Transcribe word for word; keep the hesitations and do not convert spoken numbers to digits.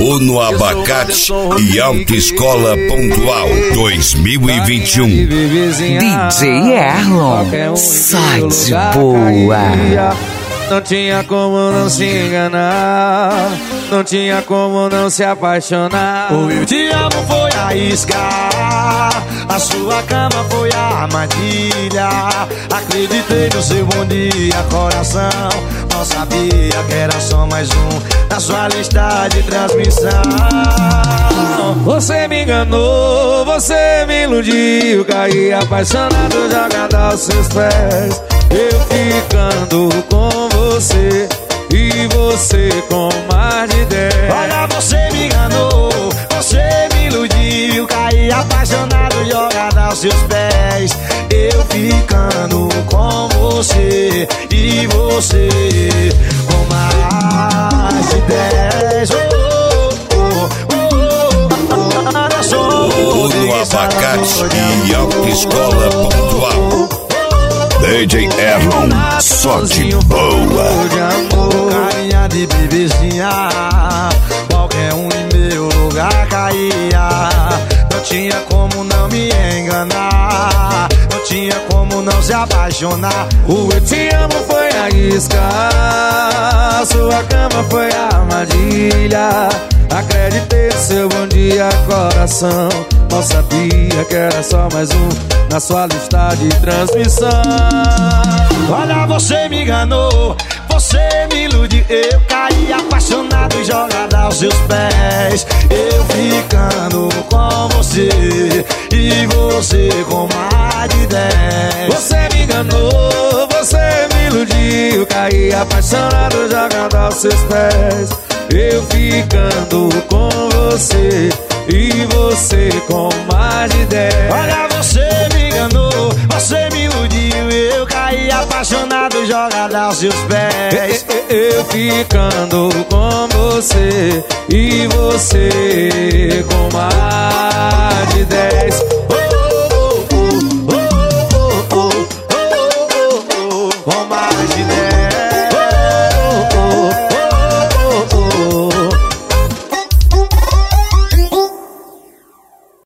Ou no Abacate e Autoescola Pontual dois mil e vinte e um. D J Erlon, só de boa. Não tinha como não se enganar, não tinha como não se apaixonar. O eu te amo foi a isca, a sua cama foi a armadilha. Acreditei no seu bom dia, coração. Não sabia que era só mais um na sua lista de transmissão. Você me enganou, você me iludiu, caí apaixonado jogando aos seus pés. Eu ficando com você e você com mais de dez. Olha, você me enganou, você me iludiu, caí apaixonado jogado aos seus pés. Eu ficando com você e você com mais de dez. Ou no Abacate e Autoescola Pontual. D J Erlon, só de boa. Carinha de bebezinha, qualquer um em meu lugar caía. Não tinha como não me enganar, não tinha como não se apaixonar. O eu te amo foi a isca, sua cama foi a armadilha. Acreditei no seu bom dia, coração. Não sabia que era só mais um na sua lista de transmissão. Olha, você me enganou, você me iludiu. Eu caí apaixonado e jogado aos seus pés. Eu ficando com você e você com mais de dez. Você me enganou, você me iludiu, caí apaixonado jogando aos seus pés. Eu ficando com você e você com mais de dez. Olha, você me enganou, você me iludiu. Eu caí apaixonado jogado aos seus pés. Eu ficando com você e você com mais de dez.